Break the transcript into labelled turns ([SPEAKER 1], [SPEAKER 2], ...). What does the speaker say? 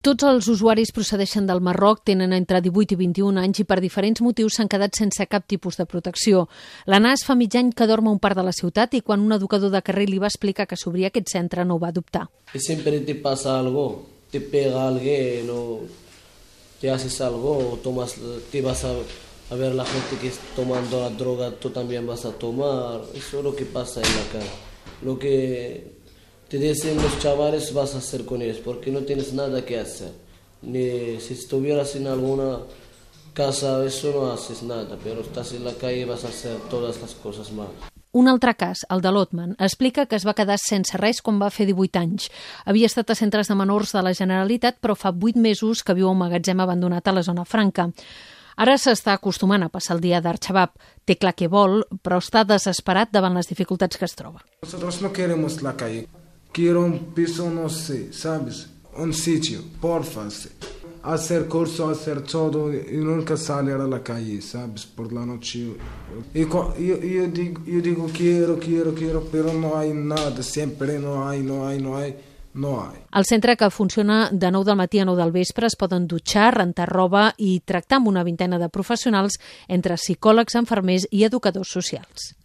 [SPEAKER 1] Tots els usuaris procedeixen del Marroc, tenen entre 18 i 21 anys i per diferents motius s'han quedat sense cap tipus de protecció. L'Anas fa mig any que dorm a un parc de la ciutat i quan un educador de carrer li va explicar que s'obria aquest centre no ho va adoptar.
[SPEAKER 2] Sempre te pasa algo, te pega alguien o te haces algo o te vas a ver la gente que está tomando la droga, tú también vas a tomar. Eso es lo que pasa en la calle. Lo que te dicen los chavales vas a hacer con ellos, porque no tienes nada que hacer. Ni si estuvieras en alguna casa, eso no haces nada, pero estás en la calle y vas a hacer todas las cosas mal.
[SPEAKER 1] Un altre cas, el de l'Otman, explica que es va quedar sense res quan va fer 18 anys. Havia estat a centres de menors de la Generalitat, però fa 8 mesos que viu a un magatzem abandonat a la zona franca. Ara s'està acostumant a passar el dia d'Arxabab. Té clar què vol, però està desesperat davant les dificultats que es troba.
[SPEAKER 3] Nosotros no queremos la calle. Quiero un piso, no sé, ¿sabes? Un sitio, porfa. Hacer curso, hacer todo y nunca salir a la calle, ¿sabes? Por la noche. Y yo digo quiero, pero no hay nada, siempre no hay. Al centre, que funciona de 9 del matí a 9 del vespre, es poden dutxar, rentar roba i tractar amb una vintena de professionals entre psicòlegs, infermers i educadors socials.